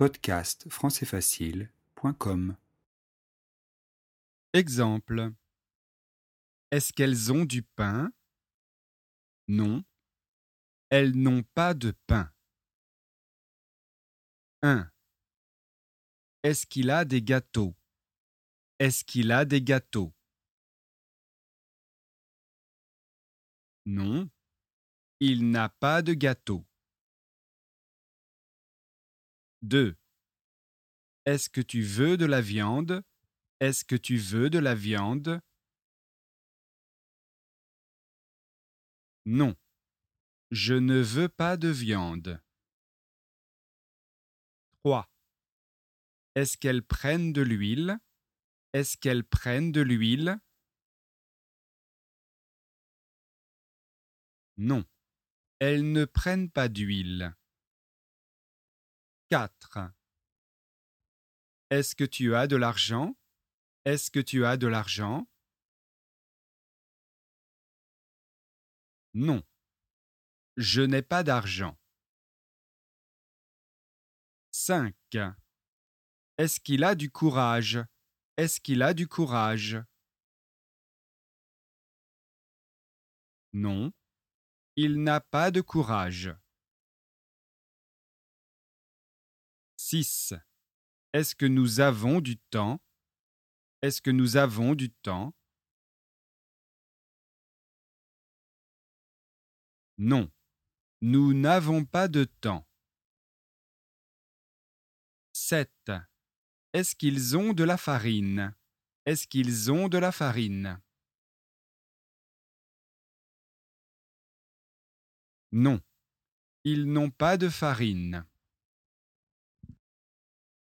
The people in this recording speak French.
podcast françaisfacile.com. Exemple. Est-ce qu'elles ont du pain? Non, elles n'ont pas de pain. 1. Est-ce qu'il a des gâteaux? Est-ce qu'il a des gâteaux? Non, il n'a pas de gâteau. 2. Est-ce que tu veux de la viande? Est-ce que tu veux de la viande? Non, je ne veux pas de viande. 3. Est-ce qu'elles prennent de l'huile? Est-ce qu'elles prennent de l'huile? Non, elles ne prennent pas d'huile. 4. Est-ce que tu as de l'argent? Est-ce que tu as de l'argent? Non, je n'ai pas d'argent. 5. Est-ce qu'il a du courage? Est-ce qu'il a du courage? Non, il n'a pas de courage. 6. Est-ce que nous avons du temps? Est-ce que nous avons du temps? Non, nous n'avons pas de temps. 7. Est-ce qu'ils ont de la farine? Est-ce qu'ils ont de la farine? Non, ils n'ont pas de farine.